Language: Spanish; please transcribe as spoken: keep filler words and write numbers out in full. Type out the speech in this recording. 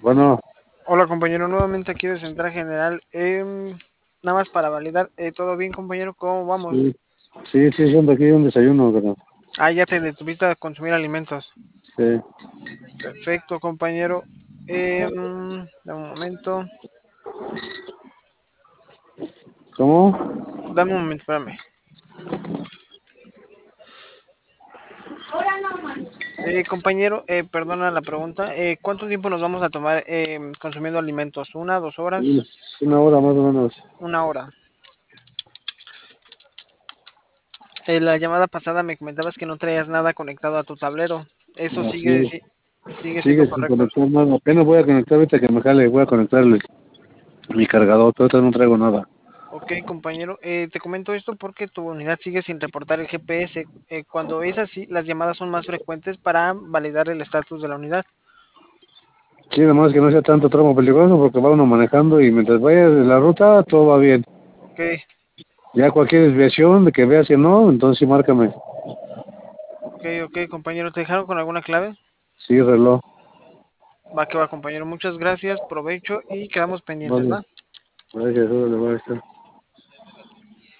Bueno, Hola compañero, nuevamente aquí de Central General. Em, nada más para validar, eh, ¿todo bien compañero? ¿Cómo vamos? sí, sí, sí, siendo aquí un desayuno, pero Ah, ya te detuviste a consumir alimentos. sí. Perfecto compañero. Em, dame un momento, ¿Cómo? dame un momento, espérame. Eh, compañero, eh, perdona la pregunta. Eh, ¿cuánto tiempo nos vamos a tomar em, consumiendo alimentos? ¿Una, dos horas? Unos- Una hora más o menos. Una hora. En la llamada pasada me comentabas que no traías nada conectado a tu tablero. ¿Eso Así sigue, es. si- sigue siendo Sigue sin correcto? conectar nada. Apenas voy a conectar ahorita que me jale, voy a conectarle mi cargador, pero ahorita no traigo nada. Ok, compañero, eh, te comento esto porque tu unidad sigue sin reportar el G P S. Eh, cuando es así, las llamadas son más frecuentes para validar el estatus de la unidad. Sí, nada más que no sea tanto tramo peligroso porque va uno manejando y mientras vaya de la ruta todo va bien. Ok, Ya cualquier desviación de que veas que no, entonces sí márcame. ok, ok, compañero, ¿te dejaron con alguna clave? Sí, reloj. Va que va, compañero, muchas gracias, provecho y quedamos pendientes, Vale. ¿va? Gracias, órale, va a estar.